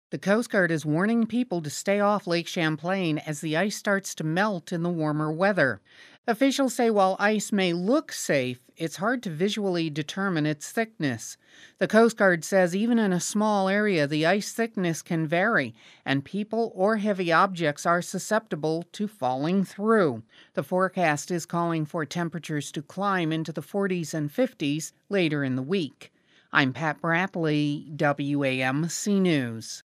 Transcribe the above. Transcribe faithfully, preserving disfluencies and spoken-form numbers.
The Coast Guard is warning people to stay off Lake Champlain as the ice starts to melt in the warmer weather. Officials say while ice may look safe, it's hard to visually determine its thickness. The Coast Guard says even in a small area, the ice thickness can vary, and people or heavy objects are susceptible to falling through. The forecast is calling for temperatures to climb into the forties and fifties later in the week. I'm Pat Bradley, W A M C News.